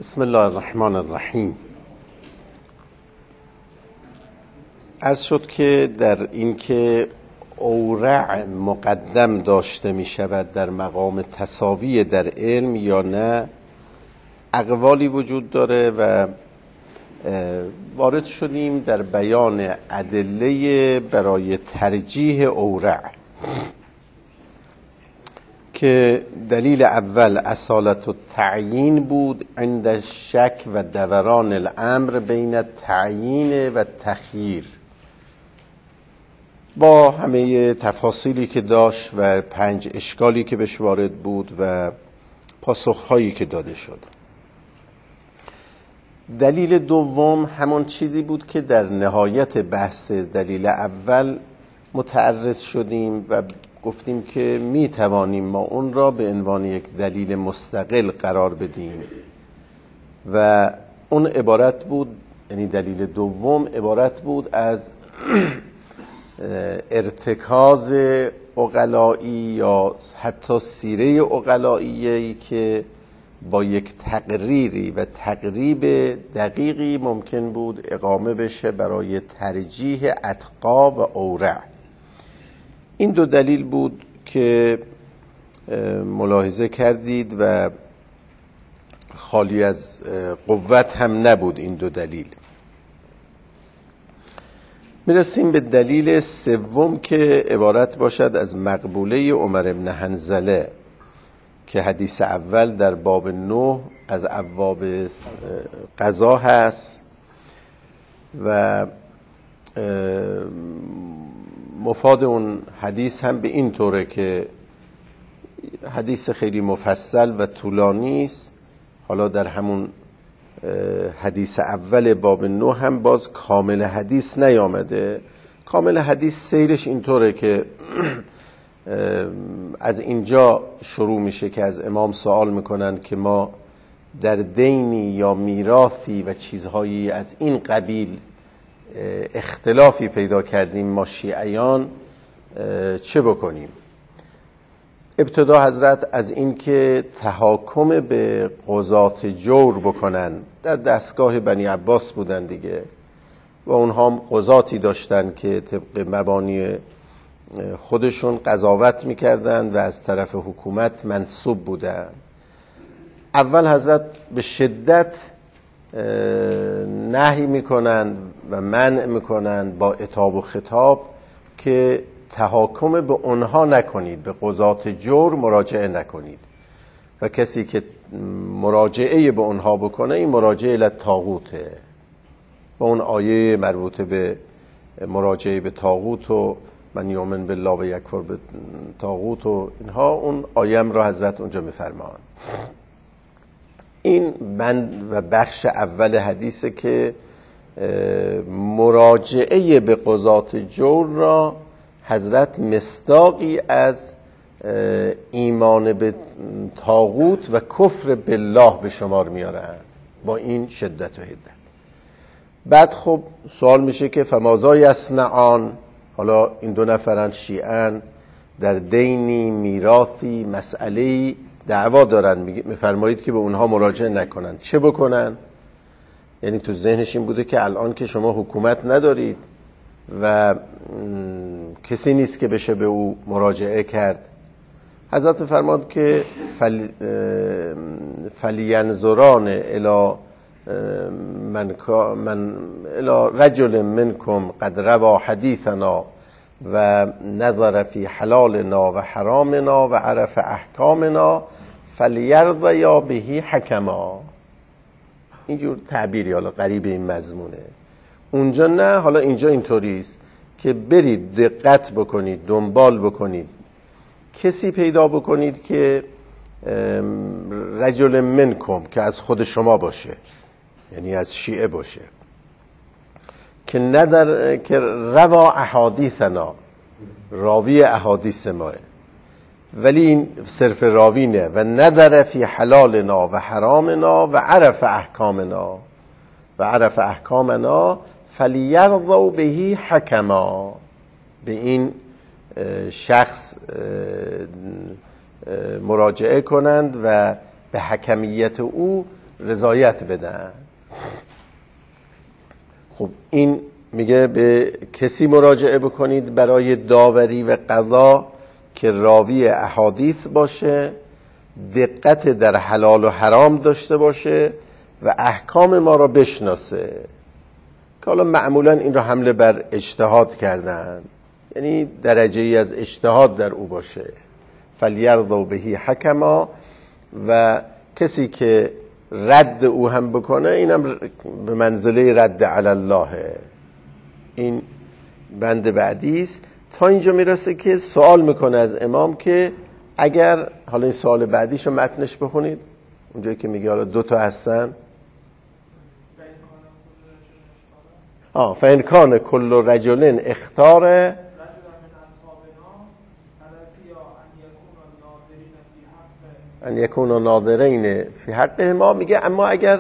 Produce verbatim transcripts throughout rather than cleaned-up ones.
بسم الله الرحمن الرحیم. عرض شد که در این که اورع مقدم داشته می شود در مقام تساوی در علم یا نه، اقوالی وجود داره و وارد شدیم در بیان ادله برای ترجیح اورع که دلیل اول اصالت التعیین بود عند شک و دوران الامر بین تعیین و تخییر، با همه تفاصیلی که داشت و پنج اشکالی که بهش وارد بود و پاسخهایی که داده شد. دلیل دوم همون چیزی بود که در نهایت بحث دلیل اول متعرض شدیم و گفتیم که می توانیم ما اون را به عنوان یک دلیل مستقل قرار بدیم و اون عبارت بود، یعنی دلیل دوم عبارت بود از ارتکاز عقلایی یا حتی سیره عقلایی‌ای که با یک تقریری و تقریب دقیقی ممکن بود اقامه بشه برای ترجیح اتقا و اورع. این دو دلیل بود که ملاحظه کردید و خالی از قوت هم نبود این دو دلیل. میرسیم به دلیل سوم که عبارت باشد از مقبوله عمر بن حنظله که حدیث اول در باب نه از ابواب قضا هست و مفاد اون حدیث هم به این طوره که حدیث خیلی مفصل و طولانی است. حالا در همون حدیث اول باب نه هم باز کامل حدیث نیامده. کامل حدیث سیرش این طوره که از اینجا شروع میشه که از امام سوال میکنن که ما در دینی یا میراثی و چیزهایی از این قبیل اختلافی پیدا کردیم ما شیعیان، چه بکنیم؟ ابتدا حضرت از این که تحاکم به قضات جور بکنن، در دستگاه بنی عباس بودن دیگه و اونها هم قضاتی داشتن که طبق مبانی خودشون قضاوت میکردن و از طرف حکومت منصوب بودن. اول حضرت به شدت نهی میکنن و منع میکنن با عتاب و خطاب که تحاکم به اونها نکنید، به قضات جور مراجعه نکنید و کسی که مراجعه به اونها بکنه این مراجعه للطاغوته و اون آیه مربوطه به مراجعه به طاغوت و من یؤمن بالله و یکفر به طاغوت و اینها، اون آیه را حضرت اونجا میفرمان. این بند و بخش اول حدیثه که مراجعه به قضات جور را حضرت مصداقی از ایمان به طاغوت و کفر بالله به شمار میارن با این شدت و حدت. بعد خب سوال میشه که فماذا یصنعان، حالا این دو نفرن شیعن در دینی میراثی مسئله‌ای دعوا دارن، میفرمایید که به اونها مراجعه نکنن، چه بکنن؟ یعنی تو ذهنش این بوده که الان که شما حکومت ندارید و کسی نیست که بشه به او مراجعه کرد. حضرت فرماد که فل... فلینظران الی من... من... الی رجل منکم قد روا حدیثنا و نظر فی حلالنا و حرامنا و عرف احکامنا فلیرض یا بهی حکما. اینجور تعبیری حالا قریب این مضمونه. اونجا نه، حالا اینجا اینطوریست که برید دقت بکنید، دنبال بکنید، کسی پیدا بکنید که رجل منکم که از خود شما باشه، یعنی از شیعه باشه، که ندر که روا احادیثنا، راوی احادیث ماه، ولی این صرف راوینه، و ندر فی حلالنا و حرامنا و عرف احکامنا و عرف احکامنا فلیرضوا بهی حکما. به این شخص مراجعه کنند و به حکمیت او رضایت بدن. خب این میگه به کسی مراجعه بکنید برای داوری و قضا که راوی احادیث باشه، دقت در حلال و حرام داشته باشه و احکام ما را بشناسه. که حالا معمولا این را حمله بر اجتهاد کردن، یعنی درجه ای از اجتهاد در او باشه. فلیرضوا بهی حکما، و کسی که رد او هم بکنه اینم به منزله رد علی الله. این بند بعدی است. تا اینجا میرسه که سوال میکنه از امام که اگر، حالا این سوال بعدیشو متنش بخونید اونجایی که میگه حالا دو تا هستن. آه فإن کان کل رجل اختار ان یکون ناظرین فی حقه ما، میگه اما اگر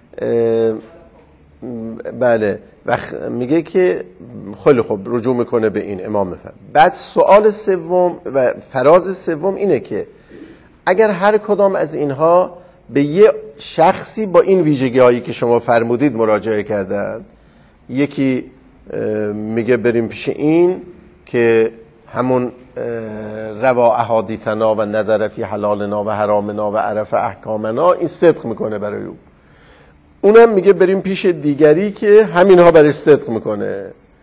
بله وقت میگه که خیلی خوب رجوع میکنه به این امام میفهم. بعد سوال سوم و فراز سوم اینه که اگر هر کدام از اینها به یه شخصی با این ویژگی هایی که شما فرمودید مراجعه کردن، یکی میگه بریم پیش این که همون روا احادیثنا و نظر فی حلالنا و حرامنا و عرف احکامنا، این صدق میکنه برای او. اونم میگه بریم پیش دیگری که همینها برش صدق میکنه.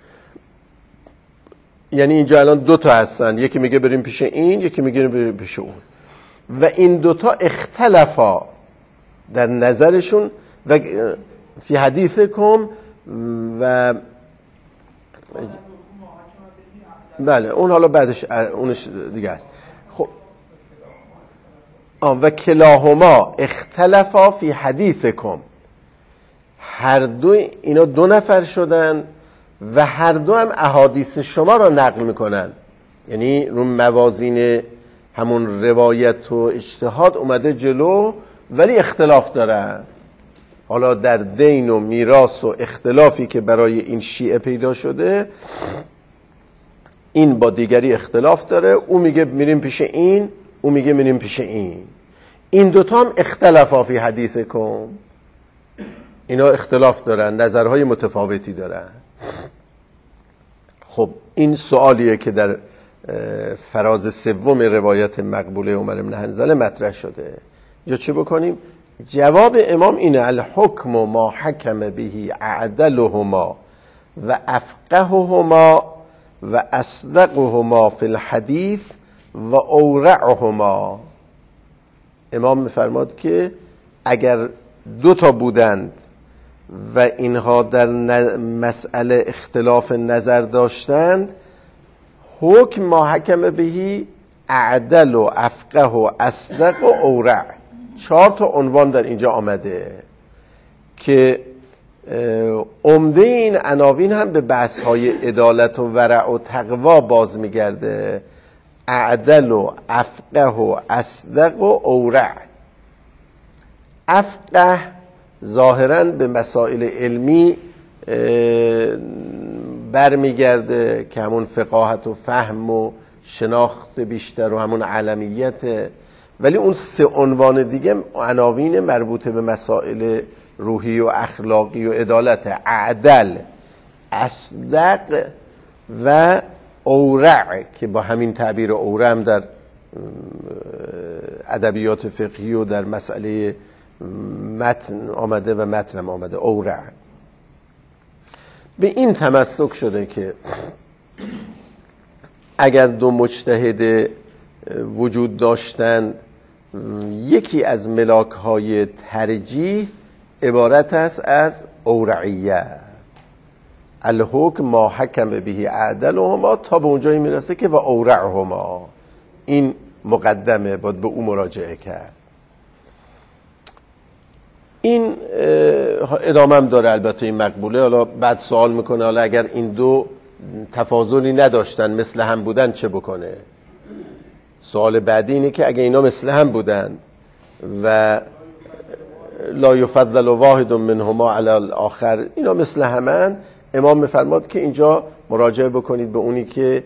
یعنی اینجا الان دو تا هستن، یکی میگه بریم پیش این، یکی میگه بریم پیش اون، و این دوتا اختلافا در نظرشون و فی حدیثکم و بله اون حالا بعدش اونش دیگه است. خب آن و کلاهما اختلافا فی حدیثکم، هر دو اینا دو نفر شدن و هر دو هم احادیث شما را نقل میکنن، یعنی رو موازین همون روایت و اجتهاد اومده جلو، ولی اختلاف دارن. حالا در دین و میراث و اختلافی که برای این شیعه پیدا شده، این با دیگری اختلاف داره، او میگه میریم پیش این، او میگه میریم پیش این. این دوتا هم اختلافا فی حدیثکم، اینا اختلاف دارن، نظرهای متفاوتی دارن. خب این سوالیه که در فراز سوم روایت مقبوله عمر بن حنظله مطرح شده. یا چه بکنیم؟ جواب امام اینه: الحکم ما حکم بهی اعدلهما و افقههما و اصدقهما فی الحدیث و اورعهما. امام میفرماد که اگر دو تا بودند و اینها در مسئله اختلاف نظر داشتند، حکم ما حکم بهی اعدل و افقه و اصدق و اورع، چهار تا عنوان در اینجا آمده که عمده این عناوین هم به بحث‌های عدالت و ورع و تقوا باز میگرده. اعدل و افقه و اصدق و اورع. افقه ظاهراً به مسائل علمی برمیگرده که همون فقاهت و فهم و شناخت بیشتر و همون علمیت، ولی اون سه عنوان دیگه عناوین مربوط به مسائل روحی و اخلاقی و عدالت: اعدل، اصدق و اورع، که با همین تعبیر اورع هم در ادبیات فقهی و در مسئله متن آمده و متن آمده. اورع به این تمسک شده که اگر دو مجتهد وجود داشتند، یکی از ملاک‌های ترجیح عبارت است از اورعیه. الحکم ما حکم بهی اعدلهما، تا به اونجایی میرسه که و اورعهما. این مقدمه، باید به او مراجعه کرد. این ادامه هم داره البته این مقبوله. حالا بعد سوال میکنه حالا اگر این دو تفاضلی نداشتن، مثل هم بودن، چه بکنه؟ سوال بعدی اینه که اگه اینا مثل هم بودن و لا یفضل واحد منهما علی الاخر، اینا مثل همن، امام میفرماد که اینجا مراجعه بکنید به اونی که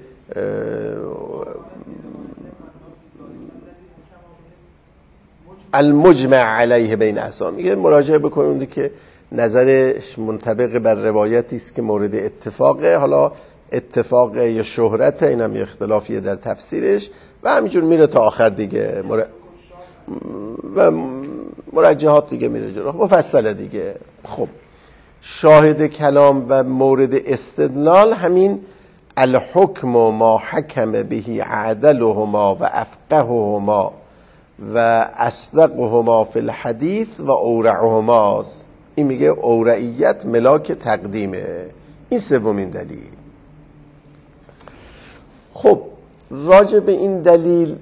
المجمع علیه بین اصحاب، میگه مراجعه بکنید که نظرش منطبق بر روایتی است که مورد اتفاقه، حالا اتفاق یا شهرت، اینم یه اختلافیه در تفسیرش و همینجور میره تا آخر دیگه مر... و مرجحات دیگه میره جلو، مفصله دیگه. خب شاهد کلام و مورد استدلال همین الحکم ما حکم بهی عدلهما و افقههما و اصدقهما فی الحدیث و اورعهما. این میگه اورعیت ملاک تقدیمه. این سومین دلیل. خب راجع به این دلیل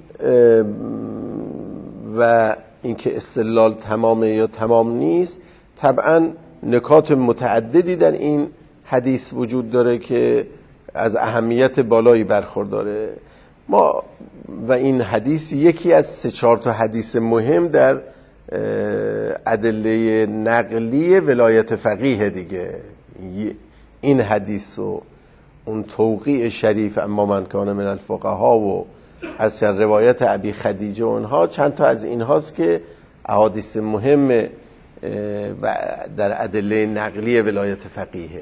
و اینکه استدلال تمامه یا تمام نیست، طبعا نکات متعددی در این حدیث وجود داره که از اهمیت بالایی برخورداره. ما و این حدیث یکی از سه چهار تا حدیث مهم در ادله نقلی ولایت فقیه دیگه. این حدیث و اون توقیع شریف اما من کان من الفقها و از روایت ابی خدیجه و اونها، چند تا از اینهاست که احادیث مهم و در ادله نقلی ولایت فقیه.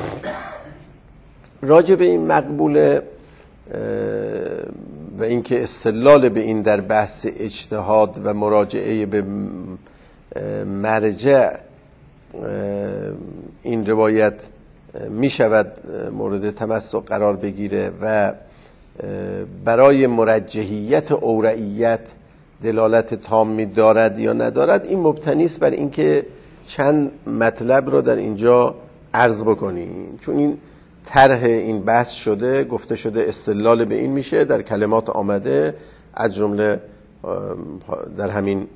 راجع به این مقبوله و اینکه استدلال به این در بحث اجتهاد و مراجعه به مرجع این روایت می شود مورد تمسک قرار بگیره و برای مرجحیت اورعیت دلالت تامی دارد یا ندارد، این مبتنی است بر اینکه چند مطلب رو در اینجا عرض بکنیم. چون این طرح این بحث شده، گفته شده استدلال به این میشه، در کلمات آمده، از جمله در همین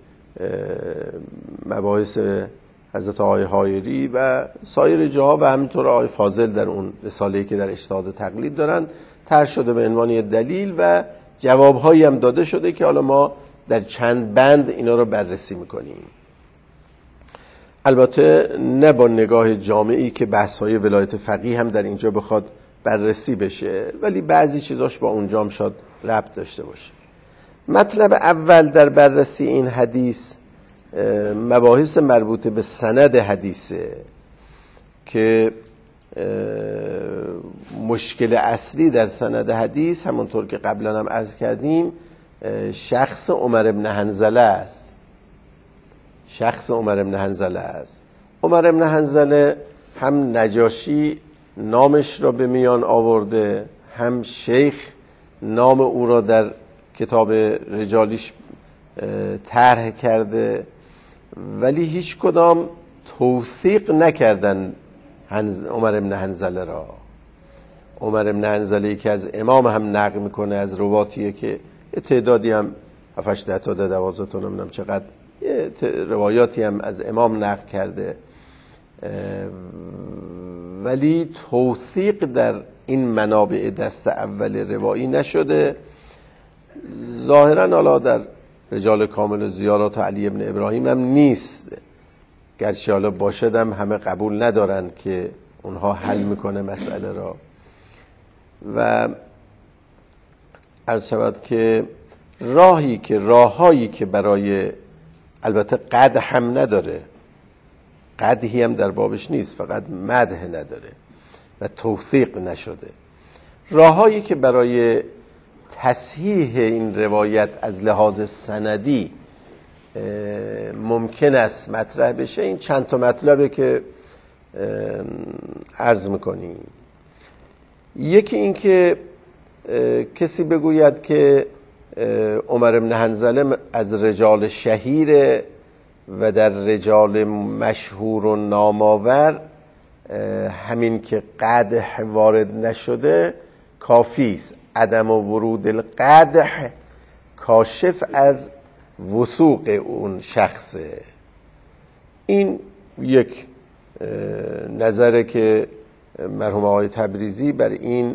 مباحث حضرت آقای حایری و سایر جاها و همینطور آقای فاضل در اون رساله‌ای که در اجتهاد و تقلید دارن طرح شده به عنوان دلیل و جوابهایی هم داده شده که حالا ما در چند بند اینا رو بررسی میکنیم. البته نه با نگاه جامعی که بحث‌های ولایت فقیه هم در اینجا بخواد بررسی بشه، ولی بعضی چیزاش با اونجا هم شاید ربط داشته باشه. مطلب اول در بررسی این حدیث مباحث مربوط به سند حدیثه که مشکل اصلی در سند حدیث همونطور که قبلا هم عرض کردیم شخص عمر بن حنظله است. شخص عمر بن حنظله است. عمر بن حنظله هم نجاشی نامش را به میان آورده، هم شیخ نام او را در کتاب رجالیش طرح کرده، ولی هیچ کدام توثیق نکردن عمر بن حنظله را. عمر بن حنظله که از امام هم نقل میکنه، از رواتیه که یه تعدادی هم هفت ده تا دوازده تا نمیدونم چقدر یه روایاتی هم از امام نقل کرده، ولی توثیق در این منابع دست اول روایی نشده. ظاهرا حالا در رجال کامل زیارات علی ابن ابراهیم هم نیست، گرچه حالا باشدم همه قبول ندارن که اونها حل میکنه مسئله را. و عرض شود که راهی که راههایی که برای، البته قدح هم نداره، قدحی هم در بابش نیست، فقط مدح نداره و توثیق نشده، راههایی که برای تصحیح این روایت از لحاظ سندی ممکن است مطرح بشه، این چند تا مطلبه که عرض میکنیم. یکی این که کسی بگوید که عمر بن حنظله از رجال شهیر و در رجال مشهور و نامآور همین که قدح وارد نشده کافی است. عدم ورود القدح کاشف از وثوق اون شخصه. این یک نظره که مرحوم آقای تبریزی بر این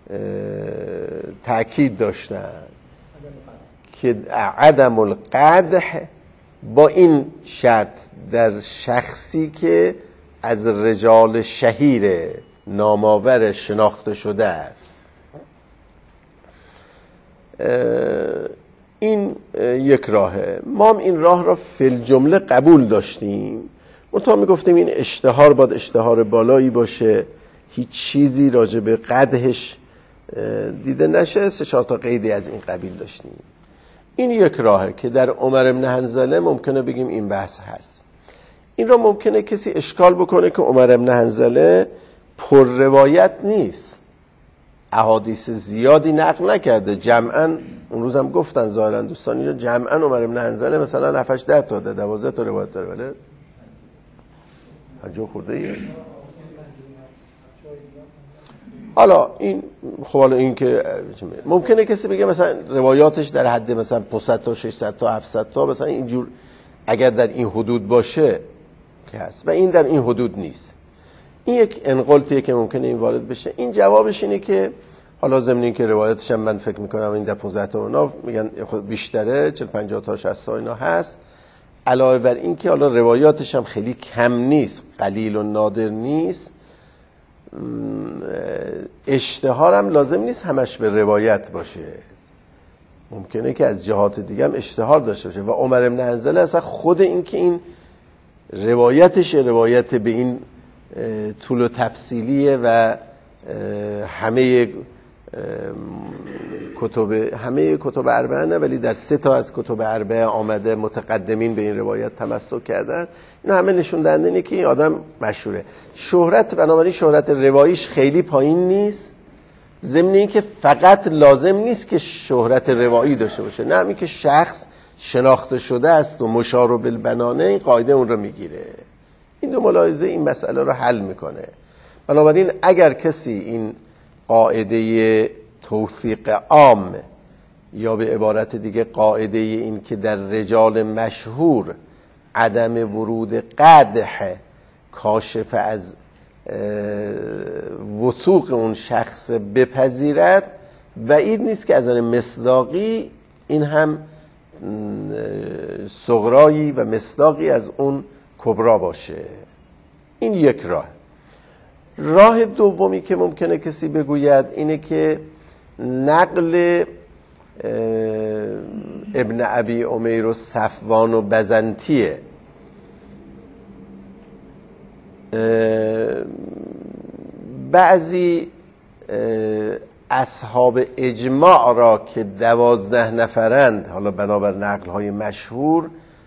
تأکید داشتن که عدم القدح با این شرط در شخصی که از رجال شهیر نامآور شناخته شده است. این یک راهه. ما هم این راه را فی الجمله قبول داشتیم، منتها میگفتیم این اشتهار باید اشتهار بالایی باشه، هیچ چیزی راجع به قدحش دیده نشه، سه چهار تا قیدی از این قبیل داشتیم. این یک راهه که در عمر بن حنظله ممکنه بگیم این بحث هست. این را ممکنه کسی اشکال بکنه که عمر بن حنظله پر روایت نیست، احادیث زیادی نقل نکرده، جمعاً اون روز هم گفتن ظاهرا دوستان اینجا جمعاً عمر بن حنظله مثلا هفت هشت ده تا دوازده تا روایت داره، ولی هجا خورده ایه. حالا این خب حالا این که ممکنه کسی بگه مثلا روایاتش در حد مثلا پانصد تا ششصد تا هفتصد تا مثلا اینجور اگر در این حدود باشه که هست و این در این حدود نیست. این یک انقلتیه که ممکنه این وارد بشه. این جوابش اینه که حالا ضمن این که روایتش هم من فکر میکنم این در پانزده تا اونا میگن خود بیشتره، چهل پنجاه تا شصت تا اینا هست. علاوه بر این که حالا روایاتش هم خیلی کم نیست، قلیل و نادر نیست، اشتهار هم لازم نیست همش به روایت باشه، ممکنه که از جهات دیگه هم اشتهار داشته باشه. و عمر بن حنظله اصلا خود این که این روایتش روایت به این طول و تفصیلیه و همه کتب همه کتب اربعه نه ولی در سه تا از کتب اربعه آمده متقدمین به این روایت تمسک کردن. اینا همه نشون دهنده اینه که این آدم مشهوره. شهرت بنابراین شهرت رواییش خیلی پایین نیست، ضمن این که فقط لازم نیست که شهرت روایی داشته باشه، نه همین که شخص شناخته شده است و مشار بالبنانه این قاعده اون رو میگیره. این دو ملاحظه این مسئله رو حل میکنه. بنابراین اگر کسی این قاعده توثیق عام یا به عبارت دیگه قاعده این که در رجال مشهور عدم ورود قدح کاشف از وثوق اون شخص بپذیرد، بعید نیست که از نظر مصداقی این هم صغرایی و مصداقی از اون کبرا باشه. این یک راه. راه دومی که ممکنه کسی بگوید اینه که نقل ابن ابی امیر و صفوان و بزنتیه بعضی اصحاب اجماع را که دوازده نفرند، حالا بنابر نقل‌های مشهور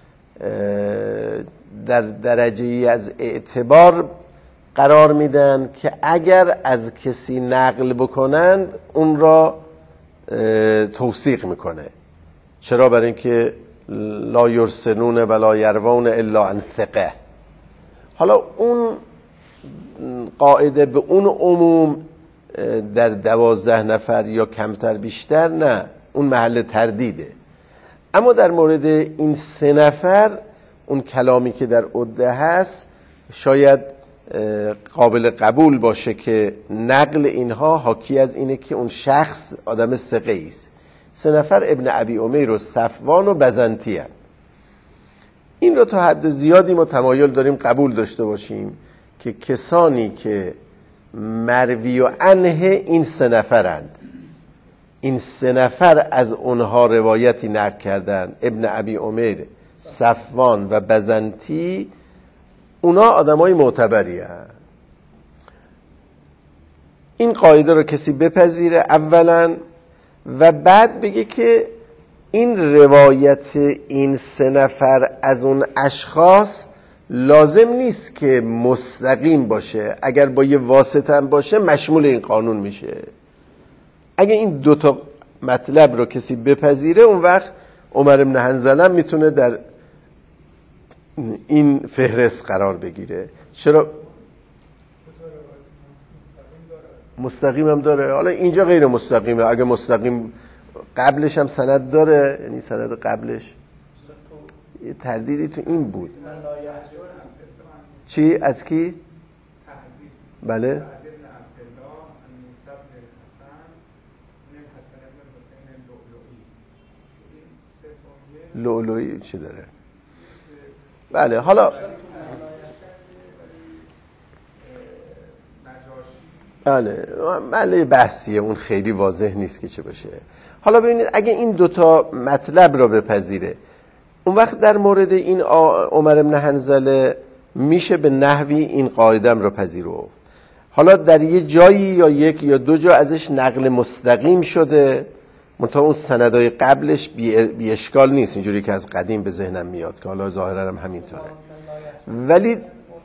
در درجه ای از اعتبار قرار میدن که اگر از کسی نقل بکنند اون را توثیق میکنه. چرا؟ برای اینکه لا یرسلون ولا یروون الا عن ثقه. حالا اون قاعده به اون عموم در دوازده نفر یا کمتر بیشتر نه، اون محل تردیده. اما در مورد این سه نفر اون کلامی که در عده هست شاید قابل قبول باشه که نقل اینها حاکی از اینه که اون شخص آدم ثقه‌ای است. سه نفر ابن ابی امیر و صفوان و بزنتی هست. این رو تا حد زیادی ما تمایل داریم قبول داشته باشیم که کسانی که مروی و عنه این سه نفرند، این سه نفر از اونها روایتی نقل کردن، ابن ابی امیر، صفوان و بزنتی، اونا آدمای معتبری هستند. این قاعده رو کسی بپذیره اولا و بعد بگه که این روایت این سه نفر از اون اشخاص لازم نیست که مستقیم باشه، اگر با یه واسطه هم باشه مشمول این قانون میشه. اگه این دوتا مطلب رو کسی بپذیره اون وقت عمر بن حنظله میتونه در این فهرست قرار بگیره. چرا؟ مستقیم هم داره. حالا اینجا غیر مستقیمه. اگه مستقیم قبلش هم سند داره، یعنی سند قبلش یه تردیدی تو این بود. چی؟ از کی؟ بله؟ لؤلؤی چی داره؟ بله. حالا بله محل بحثیه، اون خیلی واضح نیست که چه باشه. حالا ببینید اگه این دوتا مطلب را بپذیره، اون وقت در مورد این عمر بن حنظله میشه به نحوی این قاعدم را پذیرفت. حالا در یه جایی یا یک یا دو جا ازش نقل مستقیم شده، منتها اون سندای قبلش بی, بی اشکال نیست، اینجوری که از قدیم به ذهنم میاد که حالا ظاهرا هم همینطوره، ولی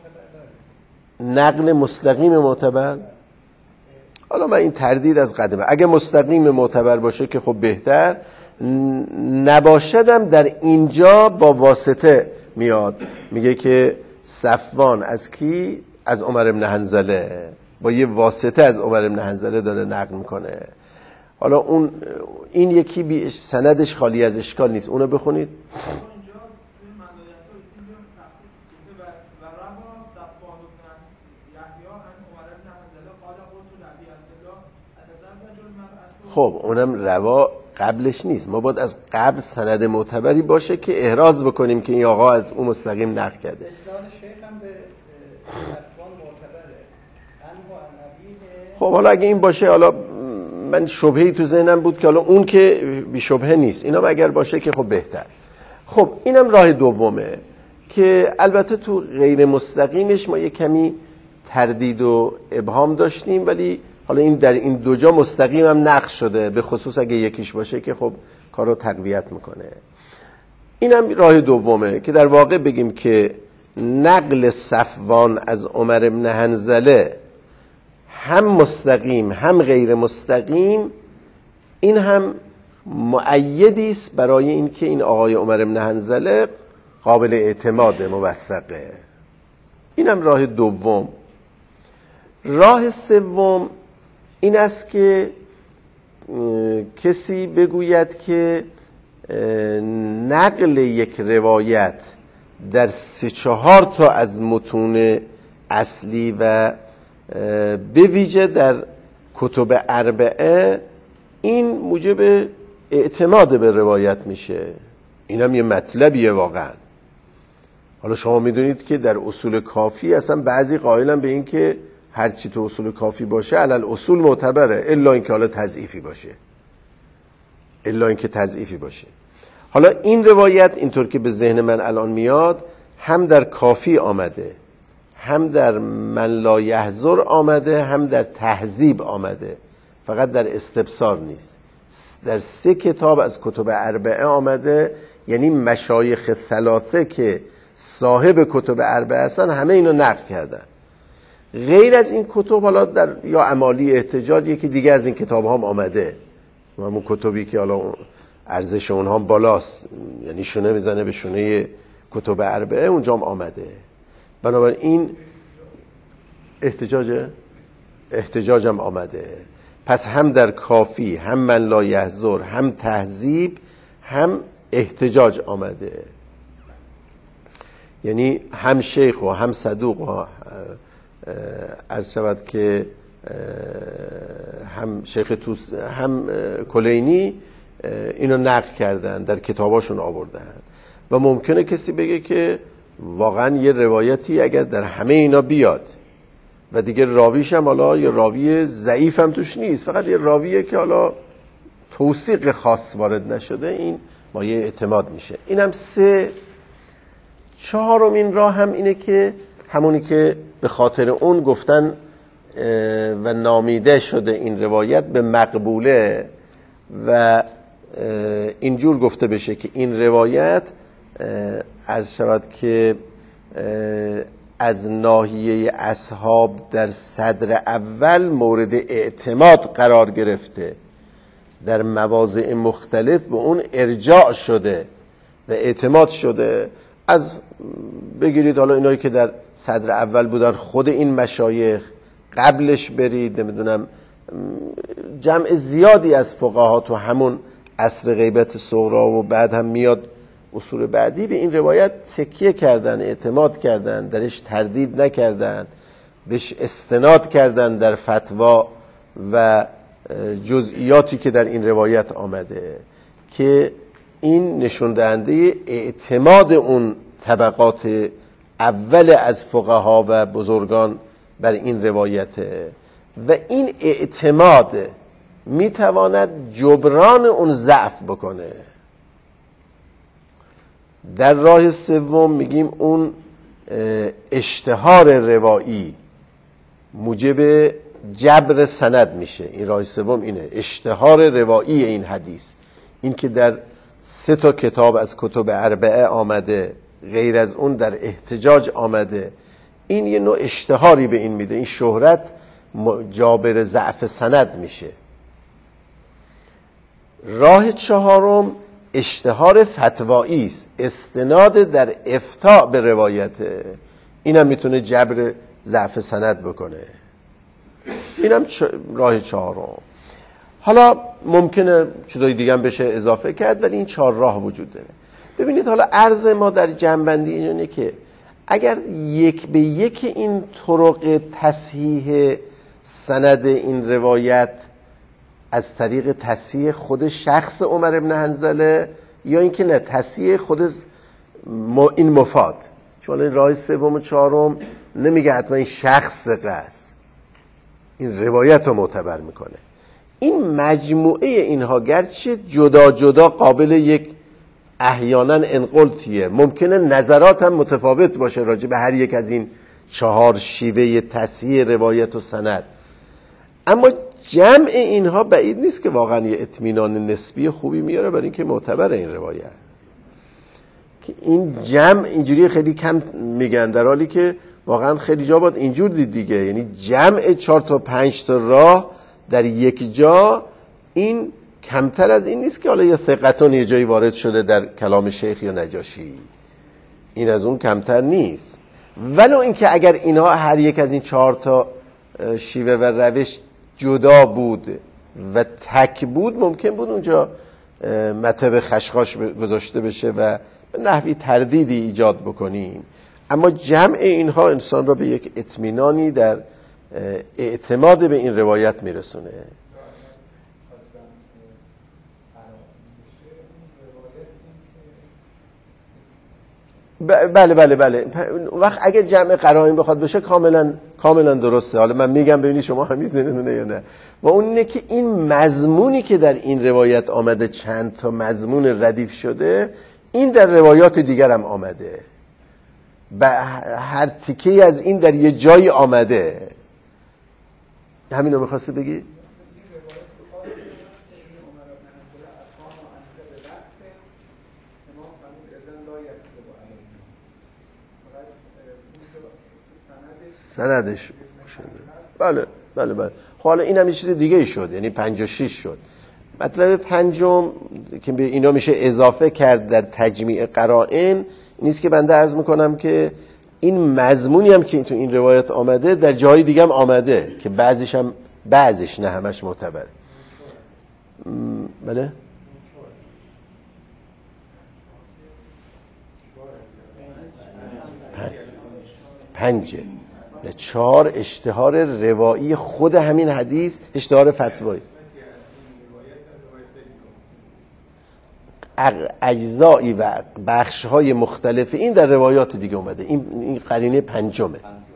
نقل مستقیم معتبر، حالا من این تردید از قدیمه، اگه مستقیم معتبر باشه که خب بهتر، نباشدم در اینجا با واسطه میاد، میگه که صفوان از کی؟ از عمر بن حنظله، با یه واسطه از عمر بن حنظله داره نقل میکنه. حالا اون این یکی بی سندش خالی از اشکال نیست، اونو بخونید. خب اونم روا قبلش نیست، ما باید از قبل سند معتبری باشه که احراز بکنیم که این آقا از اون مستقیم نقل کرده. خب حالا اگه این باشه، حالا من شبهه‌ای تو ذهنم بود که حالا اون که بی شبهه نیست، اینم اگر باشه که خب بهتر. خب اینم راه دومه که البته تو غیر مستقیمش ما یه کمی تردید و ابهام داشتیم، ولی حالا این در این دو جا مستقیم هم نقل شده، به خصوص اگه یکیش باشه که خب کارو تقویت میکنه. اینم راه دومه که در واقع بگیم که نقل صفوان از عمر بن حنظله هم مستقیم هم غیر مستقیم، این هم مؤیدی است برای اینکه این آقای عمر بن حنظله قابل اعتماد، موثقه. اینم راه دوم. راه سوم این است که کسی بگوید که نقل یک روایت در سه چهار تا از متون اصلی و به ویژه در کتب اربعه، این موجب اعتماد به روایت میشه. اینم یه مطلبیه واقعا. حالا شما میدونید که در اصول کافی اصلا بعضی قائلن به این که هر چی تو اصول کافی باشه علل اصول معتبره، الا اینکه حالا تضعیفی باشه، الا اینکه تضعیفی باشه. حالا این روایت اینطور که به ذهن من الان میاد، هم در کافی آمده، هم در من لا یحضر آمده، هم در تهذیب آمده، فقط در استبصار نیست. در سه کتاب از کتب اربعه آمده، یعنی مشایخ ثلاثه که صاحب کتب اربعه هستن همه اینو نقل کردن. غیر از این کتب حالا در یا عمالی احتجاج یکی دیگه از این کتاب هم آمده، همون کتبی که حالا ارزش اونها بالاست، یعنی شونه میزنه به شونه کتب اربعه، اونجا هم آمده. بنابراین احتجاجه احتجاج هم آمده. پس هم در کافی، هم من لا یحضر، هم تهذیب، هم احتجاج آمده. یعنی هم شیخ و هم صدوق و عرض شود که هم شیخ توس هم کلینی اینو نقل کردن، در کتاباشون آوردن. و ممکنه کسی بگه که واقعا یه روایتی اگر در همه اینا بیاد و دیگه راویش هم حالا یه راوی ضعیف هم توش نیست، فقط یه راویه که حالا توثیق خاص وارد نشده، این مایه اعتماد میشه. اینم سه. چهارمین راه هم اینه که همونی که به خاطر اون گفتن و نامیده شده این روایت به مقبوله و اینجور گفته بشه که این روایت عرض شود که از ناحیه اصحاب در صدر اول مورد اعتماد قرار گرفته، در مواضع مختلف به اون ارجاع شده و اعتماد شده. از بگیرید حالا اینایی که در صدر اول بودن، خود این مشایخ، قبلش برید نمیدونم جمع زیادی از فقها تو همون عصر غیبت صغری و بعد هم میاد اصول بعدی، به این روایت تکیه کردن، اعتماد کردن، درش تردید نکردن، بهش استناد کردن در فتوا و جزئیاتی که در این روایت آمده، که این نشون دهنده اعتماد اون طبقات اول از فقها و بزرگان بر این روایته. و این اعتماد میتواند جبران اون ضعف بکنه. در راه سوم میگیم اون اشتهار روایی موجب جبر سند میشه. این راه سوم اینه، اشتهار روایی این حدیث، این که در سه تا کتاب از کتب اربعه آمده، غیر از اون در احتجاج آمده، این یه نوع اشتهاری به این میده. این شهرت جابر ضعف سند میشه. راه چهارم اشتهار فتوایی است، استناد در افتاء به روایته، اینم میتونه جبر ضعف سند بکنه. اینم راه چهارم. حالا ممکنه چیزای دیگه هم بشه اضافه کرد، ولی این چهار راه وجود داره. ببینید حالا عرض ما در جنبندی اینه که اگر یک به یک این طرق تصحیح سند این روایت از طریق تصحیح خود شخص عمر بن حنظله یا اینکه نه تصحیح خود این مفاد، چون این راه سوم و چهارم نمیگه حتما این شخص ثقه است، این روایت رو معتبر میکنه. این مجموعه اینها گرچه جدا جدا قابل یک احیانا انقلتیه، ممکنه نظرات هم متفاوت باشه راجع به هر یک از این چهار شیوه تصحیح روایت و سند، اما جمع اینها بعید نیست که واقعا یه اطمینان نسبی خوبی میاره برای اینکه معتبر این روایت. که این جمع اینجوری خیلی کم میگن، در حالی که واقعا خیلی جا باید اینجور دید دیگه، یعنی جمع چهار تا پنج تا راه در یک جا، این کمتر از این نیست که حالا یه ثقتون یه جایی وارد شده در کلام شیخ یا نجاشی، این از اون کمتر نیست. ولو اینکه اگر اینها هر یک از این چهار تا شیوه و روش جدا بود و تک بود، ممکن بود اونجا مطب خشخاش گذاشته بشه و به نحوی تردیدی ایجاد بکنیم، اما جمع اینها انسان را به یک اطمینانی در اعتماد به این روایت میرسونه. بله بله بله وقت اگر جمع قرائن بخواد بشه کاملا کاملا درسته. حالا من میگم ببینید شما هم میزنید یا نه، و اون اینه که این مضمونی که در این روایت آمده، چند تا مضمون ردیف شده، این در روایات دیگر هم آمده، به هر تیکه از این در یه جایی آمده. همین رو میخواستی بگی؟ سندش بله بله بله. حالا این هم یه چیز دیگه ای شد، یعنی پنج و شیش شد. مطلب پنجم که به اینا میشه اضافه کرد در تجمیع قرائن نیست که بنده عرض میکنم که این مضمونی هم که تو این روایت آمده در جای دیگه هم آمده که بعضیش هم بعضیش نه همش معتبره. بله پنج پنجه نه چهار اشتهار روایی خود همین حدیث، اشتهار فتوایی، اجزایی و بخش‌های مختلف این در روایات دیگه اومده. این این قرینه پنجمه.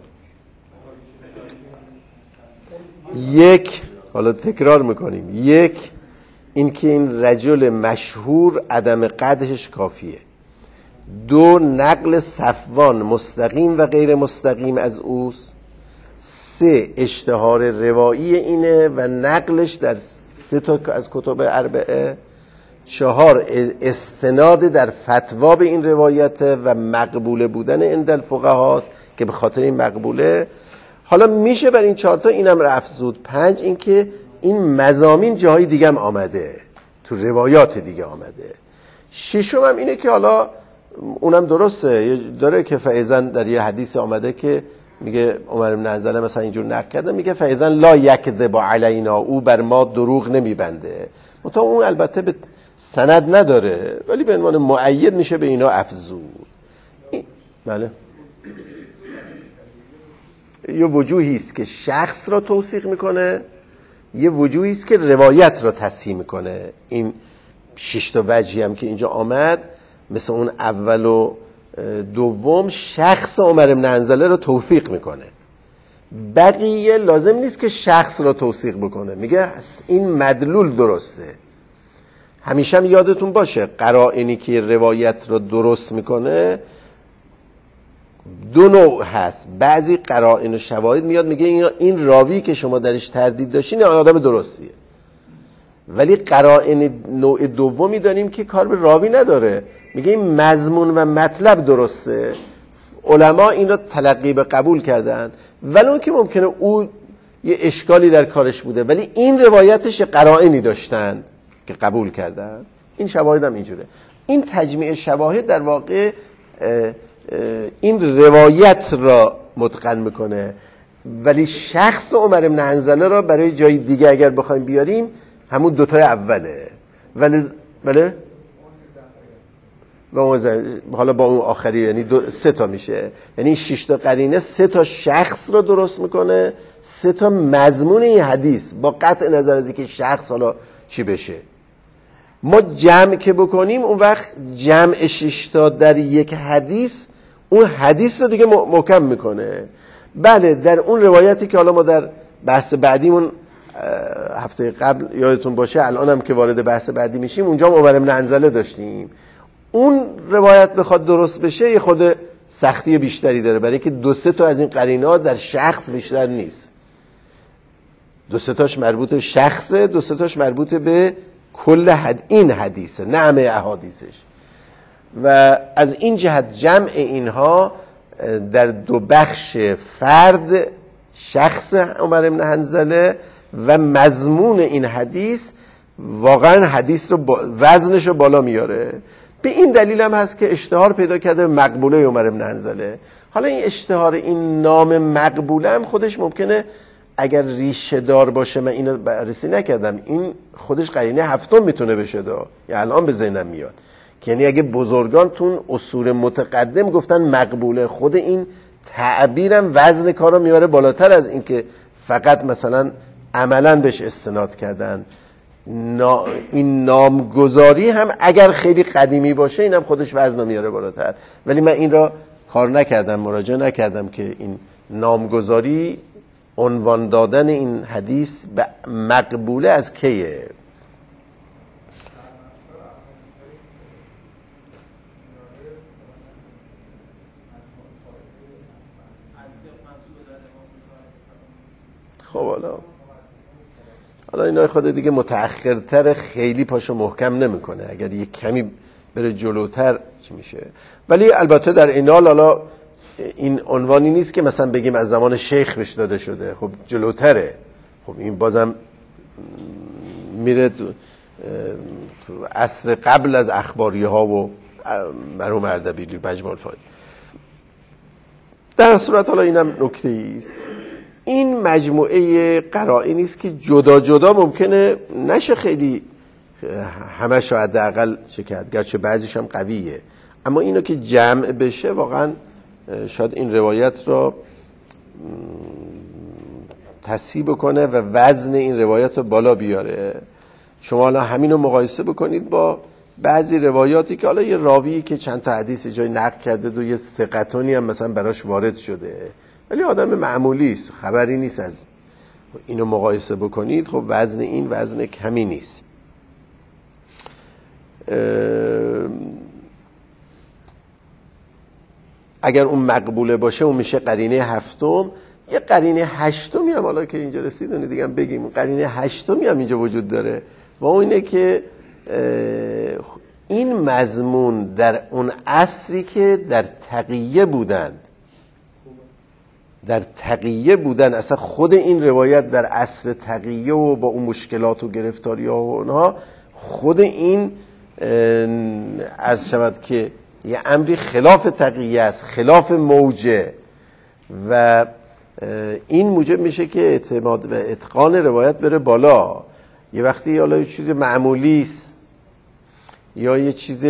یک، حالا تکرار میکنیم، یک این که این رجل مشهور عدم قدحش کافیه. دو، نقل صفوان مستقیم و غیر مستقیم از اوست. سه، اشتهار روایی اینه و نقلش در سه تا از کتب اربعه. چهار، استناد در فتوا به این روایت و مقبول بودن عند الفقهاست که به خاطر این مقبوله. حالا میشه بر این چهار تا اینم را افزود. پنج، این که این مضامین جاهای دیگه هم آمده، تو روایات دیگه آمده. ششم هم اینه که حالا اونم درسته داره که فایزن در یه حدیث آمده که میگه عمر بن حنظله مثلا اینجور نقل کرده، میگه فایزن لا یکذب علینا، او بر ما دروغ نمیبنده. متا اون البته به سند نداره ولی به عنوان مؤید میشه به اینا افزود. بله یه وجوهی است که شخص را توثیق میکنه، یه وجوهی است که روایت را تصحیح میکنه. این شش تا وجهی هم که اینجا آمد مثل اون اول و دوم، شخص عمر بن حنظله را توثیق میکنه. بقیه لازم نیست که شخص را توثیق بکنه، میگه این مدلول درسته. همیشه هم یادتون باشه قرائنی که روایت را درست میکنه دو نوع هست. بعضی قرائن و شواهد میاد میگه این راوی که شما درش تردید داشتین آدم درستیه، ولی قرائن نوع دومی داریم که کار به راوی نداره، میگه این مضمون و مطلب درسته، علما این رو تلقی به قبول کردن ولی اون که ممکنه او یه اشکالی در کارش بوده ولی این روایتش قرائنی داشتن که قبول کردن. این شواهد هم اینجوره. این تجمیع شواهد در واقع اه اه این روایت را متقن میکنه، ولی شخص عمر بن حنظله را برای جای دیگه اگر بخوایم بیاریم همون دوتای اوله، ولی بله و حالا با اون آخری یعنی دو سه تا میشه، یعنی شش تا قرینه سه تا شخص رو درست میکنه، سه تا مضمون این حدیث با قطع نظر از اینکه شخص حالا چی بشه. ما جمع که بکنیم اون وقت جمع شش تا در یک حدیث اون حدیث رو دیگه محکم میکنه. بله در اون روایتی که حالا ما در بحث بعدیمون هفته قبل یادتون باشه، الان هم که وارد بحث بعدی میشیم اونجا هم عمر بن حنظله داشتیم، اون روایت بخواد درست بشه یه خود سختی بیشتری داره برای اینکه دو سه تا از این قرینه‌ها در شخص بیشتر نیست، دو سه تاش مربوط به شخصه، دو سه تاش مربوط به کل حد این حدیثه نه همه احادیثش. و از این جهت جمع اینها در دو بخش فرد شخص عمر بن حنظله و مضمون این حدیث واقعا حدیث رو وزنش رو بالا میاره. به این دلیل هم هست که اشتهار پیدا کرده مقبوله عمر بن حنظله. حالا این اشتهار این نام مقبوله هم خودش ممکنه اگر ریشه دار باشه، من اینو بررسی نکردم، این خودش قرینه هفتم میتونه بشه دا، یا الان به ذهنم میاد که یعنی اگه بزرگان تون اصول متقدم گفتن مقبوله، خود این تعبیرم وزن کارو میاره بالاتر از این که فقط مثلا عملا بهش استناد کردن. نا این نامگذاری هم اگر خیلی قدیمی باشه اینم خودش وزن میاره بالاتر، ولی من این را کار نکردم، مراجعه نکردم که این نامگذاری عنوان دادن این حدیث به مقبوله از کیه. خب حالا حالا اینا خود دیگه متأخرتر خیلی پاشو محکم نمیکنه، اگر یک کمی بره جلوتر چی میشه. ولی البته در این حال حالا این عنوانی نیست که مثلا بگیم از زمان شیخ بهش داده شده، خب جلوتره، خب این بازم میره تو عصر قبل از اخباری ها و مرحوم اردبیلی مجموع الفوائد. در صورت حالا اینم نکته است، این مجموعه قرائن است که جدا جدا ممکنه نشه خیلی همش رو حداقل چه کرد، گرچه بعضیش هم قویه، اما اینو که جمع بشه واقعا شاید این روایت را تصحیح بکنه و وزن این روایت رو بالا بیاره. شما حالا همین رو مقایسه بکنید با بعضی روایاتی که حالا یه راوی که چند تا حدیث جای نقل کرده و یه ثقتونی هم مثلا براش وارد شده ولی آدم معمولی است، خبری نیست از اینو مقایسه بکنید، خب وزن این وزن کمی نیست. اگر اون مقبوله باشه اون میشه قرینه هفتم. یه قرینه هشتمی هم حالا که اینجا رسیدونی دیگه هم بگیم، قرینه هشتمی هم اینجا وجود داره و اون اینه که این مضمون در اون عصری که در تقیه بودن در تقیه بودن اصلا خود این روایت در عصر تقیه و با اون مشکلات و گرفتاری ها و اونها، خود این عرض شود که یه امری خلاف تقیه است، خلاف موجه و این موجب میشه که اعتماد و اتقان روایت بره بالا. یه وقتی حالا یه چیز معمولی است یا یه چیز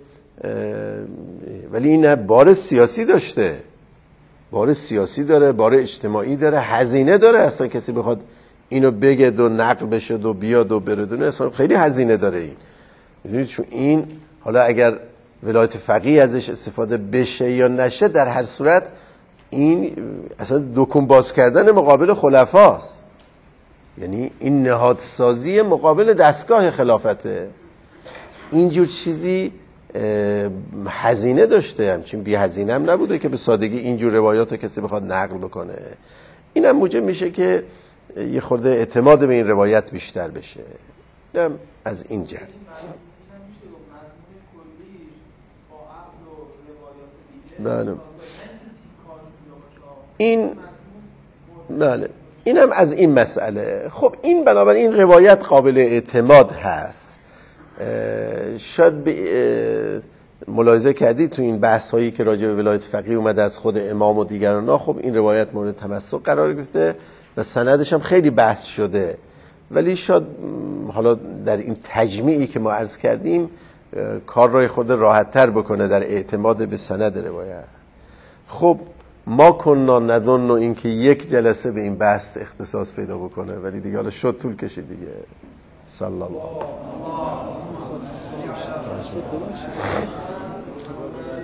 ولی این بار سیاسی داشته، بار سیاسی داره، بار اجتماعی داره، هزینه داره، اصلا کسی بخواد اینو بگه و نقل بشه و بیاد و بردونه اصلا خیلی هزینه داره. این میدونید چون این حالا اگر ولایت فقیه ازش استفاده بشه یا نشه، در هر صورت این اصلا دکون باز کردن مقابل خلفاست، یعنی این نهادسازی مقابل دستگاه خلافته. اینجور چیزی هزینه داشته، همچین بی هزینه هم نبوده که به سادگی اینجور روایات کسی بخواد نقل بکنه. این هم موجب میشه که یه خورده اعتماد به این روایت بیشتر بشه. اینم از این جهت. بله این بله اینم از این مسئله. خب این بنابراین این روایت قابل اعتماد هست. شاید ملاحظه کردید تو این بحث هایی که راجع به ولایت فقیه اومده از خود امام و دیگران، خب این روایت مورد تمسک قرار گرفته و سندش هم خیلی بحث شده، ولی شاید حالا در این تجمیعی که ما عرض کردیم کار رو خود راحت تر بکنه در اعتماد به سند روایت. خب ما کننا ندون این که یک جلسه به این بحث اختصاص پیدا بکنه، ولی دیگه حالا شد طول کشید دیگه. صلی الله علیه و